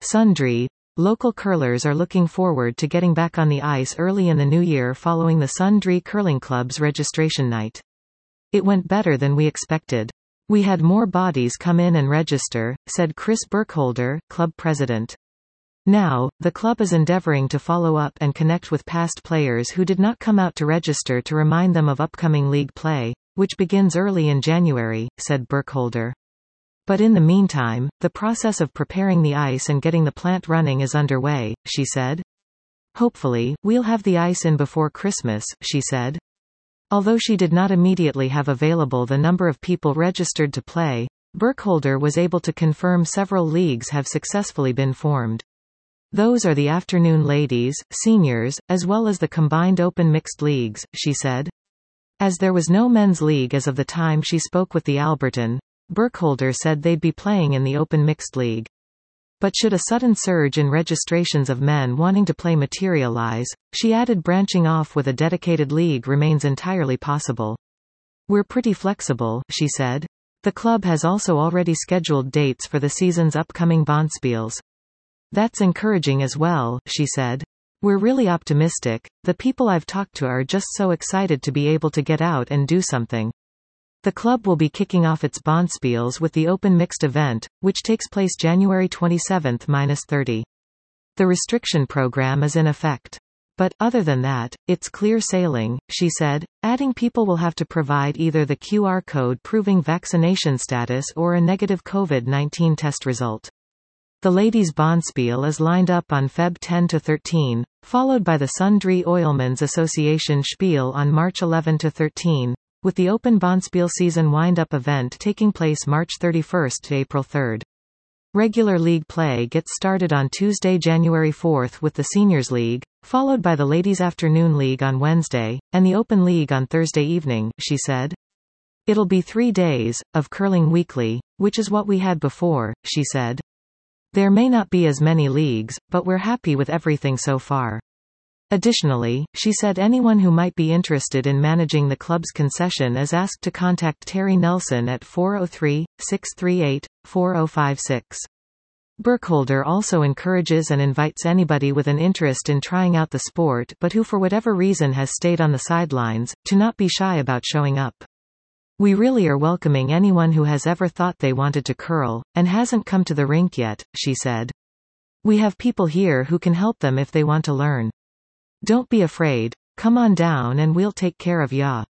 Sundry. Local curlers are looking forward to getting back on the ice early in the new year following the Sundry Curling Club's registration night. It went better than we expected. We had more bodies come in and register, said Chris Burkholder, club president. Now, the club is endeavoring to follow up and connect with past players who did not come out to register to remind them of upcoming league play, which begins early in January, said Burkholder. But in the meantime, the process of preparing the ice and getting the plant running is underway, she said. Hopefully, we'll have the ice in before Christmas, she said. Although she did not immediately have available the number of people registered to play, Burkholder was able to confirm several leagues have successfully been formed. Those are the afternoon ladies, seniors, as well as the combined open mixed leagues, she said. As there was no men's league as of the time she spoke with the Alberton, Burkholder said they'd be playing in the open mixed league. But should a sudden surge in registrations of men wanting to play materialize, she added branching off with a dedicated league remains entirely possible. We're pretty flexible, she said. The club has also already scheduled dates for the season's upcoming bonspiels. That's encouraging as well, she said. We're really optimistic. The people I've talked to are just so excited to be able to get out and do something. The club will be kicking off its bonspiels with the open mixed event, which takes place January 27–30. The restriction program is in effect. But, other than that, it's clear sailing, she said, adding people will have to provide either the QR code proving vaccination status or a negative COVID-19 test result. The ladies' bonspiel is lined up on Feb 10–13, followed by the Sundry Oilmen's Association Spiel on March 11–13. With the Open Bonspiel season wind-up event taking place March 31 to April 3. Regular league play gets started on Tuesday, January 4 with the Seniors League, followed by the Ladies' Afternoon League on Wednesday, and the Open League on Thursday evening, she said. It'll be 3 days, of curling weekly, which is what we had before, she said. There may not be as many leagues, but we're happy with everything so far. Additionally, she said anyone who might be interested in managing the club's concession is asked to contact Terry Nelson at 403-638-4056. Burkholder also encourages and invites anybody with an interest in trying out the sport but who for whatever reason has stayed on the sidelines, to not be shy about showing up. We really are welcoming anyone who has ever thought they wanted to curl, and hasn't come to the rink yet, she said. We have people here who can help them if they want to learn. Don't be afraid. Come on down and we'll take care of ya.